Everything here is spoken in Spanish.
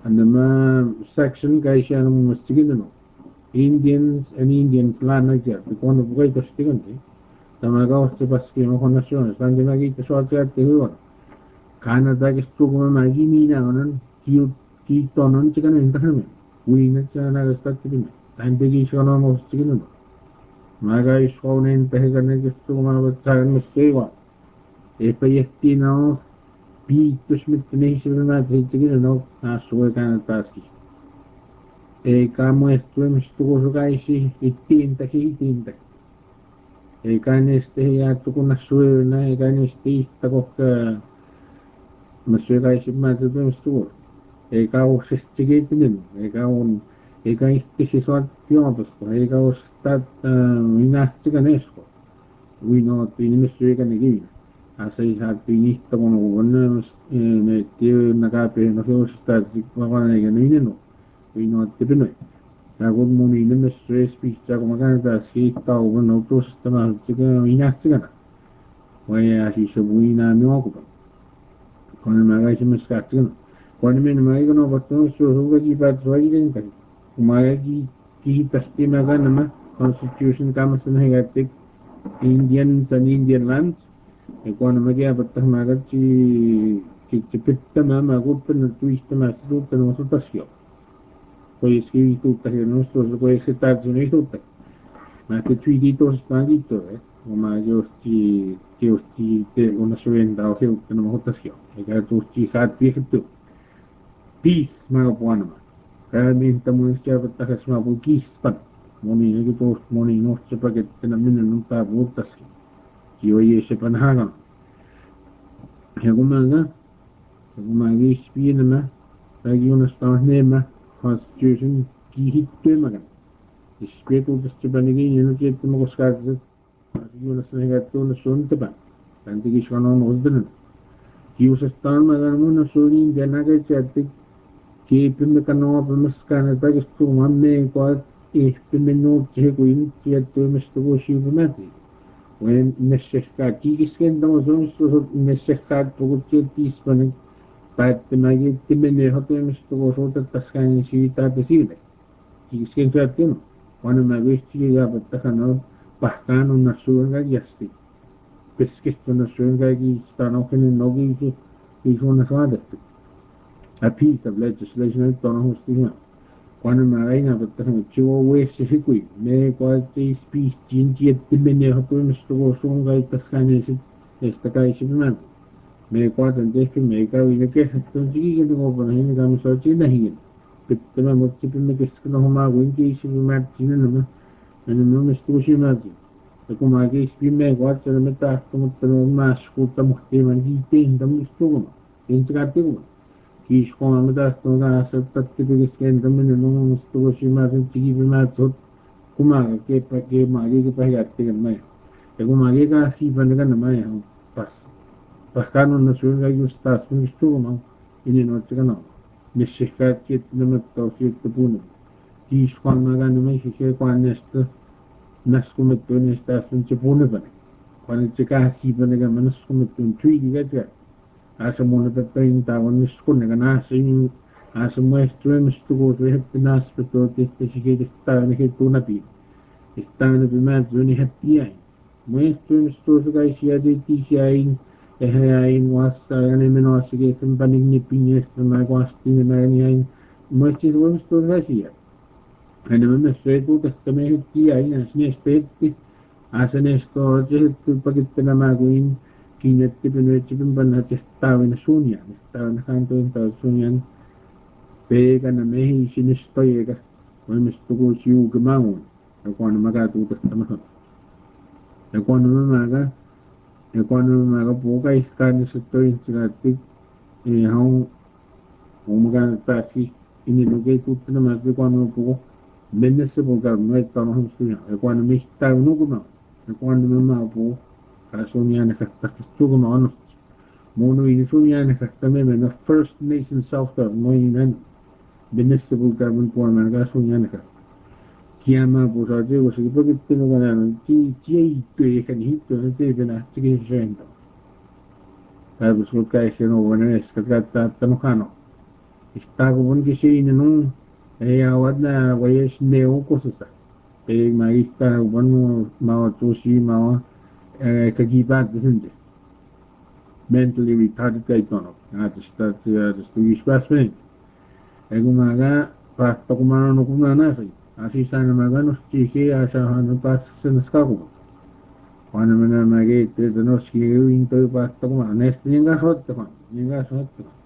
Andama section kaisha mustigino. Indians and Indians land like that. The one of great stigante. Tamaga was paski no nations. And the magi to short at the river. Canada is to go magini now. Keep on chicken internet. We net and I respect him. And the gish on almost chicken. Maga is shown in Peganet to my time mistake. If I now beat the Schmidt nation and I take no, I swear kind of task. Kamo estuem stuko kaisi itinta hitinta. Kan este ya tukuna suena kan este ista kokka masue kaisi matu tum stuko. Ka usestigetin ka un ka este si so tiopos ka ustat minasti kanesko. We know tini masue kan igi. Asai hat tini ista kono wonna ne tio nakape no se ustat sikwana ga no. We know the Pinoy. Good morning, the mystery speech, Jagamaganda, Sea Tower, no to Stama, Inactigana. Why he should win a new occupant. Conamaration Muscatian. One minute, Magan of a so who was bad writing. Mayagi, keep the Stimaganama, Constitution comes in Hayatic, Indians and Indian lands. Economagia, but the Magachi, Kitipitama, good pen and twist the master, and also Tasio. Pues que tuta que nosotros puede estar en esto más que chuiditos panditos o más yo si te una suenda o que no votación que tu si hat viejito pis más bueno realmente muy chévere está que más buquis pan moni que todos moni no se para que tengan no está votación si hoy ese panhaga como más bien más hay unos nema Constitution kihittuemagan. Ispetu testibanigi yunukit moskazet. Yunus negatu suntaban. Tantigi shonon uzdan. Kiusastan magan muna suri janaga chatik. Kipimekano pamaskana tagistu mamme kwat ihpimenu chekuin chiatu mistugo shivimati. When nesheka kikisken so nesheka pugutit ispanik. Päätti mäkin menee hotemista kun suutat taskaan siitä pesille. Kisken käytin. Vaan mä visti ja takan pahtaan on nasuun kaikasti. Peskistä nasuun kaikki stanokin nogi ki suunna saadettu. A piece of legislation on hostia. Vaan mä aina takan chuo wesi hikui. Me koitti speech jinti menee hotemista kun suun kaikki taskaan siitä kai sitten मेरे पास देश के मेगा विले के सत्तों की के तो बनाई ने काम सोची नहीं है कितने में मुझसे पे में किसके ना हम आगे इनके इसी में मैच जीने ना मैंने में स्टोशी में आती तो को आगे इस भी में बात चल में ताकि तो मतलब मैच को तो मुझसे में जीते हैं तो मुझे तो ना इन चकाते को कि इसको हमें ताकि तो ना सब तक के किसके अंदर में ना मुझे स्टोशी में आती चीज़ भी मैच हो कुमार के मागे के पहले आते हैं मैं तो को मागे का सी बने का ना मैं हूँ बस Pascano nació en ellos estás un estuvo y no te ganó. Necesidad que no me toque te pone. Y cuando me gano me dije cuando esto nas como tú en estás un te pone para. Cuando te casi para que manas como tú en tui que ya. Hace mono de 30 años con que nace hace muestro en estuvo de nas pero te sigue de estar en que tú na pi. Está en el primer yo ni hacía. Muestro en estuvo que si hay de Hain was menosige from banning nippiness from my wasting and much is one to Russia. And when the straight to the community, I state as an escort to Pakistan Maguin, Kinet Tipin Banachesta in Sunya, Stan Hanto in Sunyan, Peg and a Mehi Sinistoyega, when Mr. Goshu Gamaun, the one Magatu the Stamaka. The one Maga. Cuando me hago poca escala estoy integratic hau umaga taxi ini lugar itu nama tu cuando poco menes se poca no está no estoy cuando me está no como cuando me ma po kasunya na kasta tu como no mono ini sunya na kasta me na First Nation South ka mo inan menes se poca un po na kasunya na kasta Kiama por allí, o sea, porque tengo ganas, y que hito, no te ven a seguir yendo. Pues lo que hay que no bueno es que trata tamojano. Istaqupun kisiininu awatna wayes neokosusa pe magista wanu mawa tusi mawa kagibat disinde mentally retarded kaitono just wispasmen egumaga pastokumano nukumana sai así sana magano chike asa hanu pas senaskaku cuando me mage te no ski into pastokuma nestinga sot ninga sot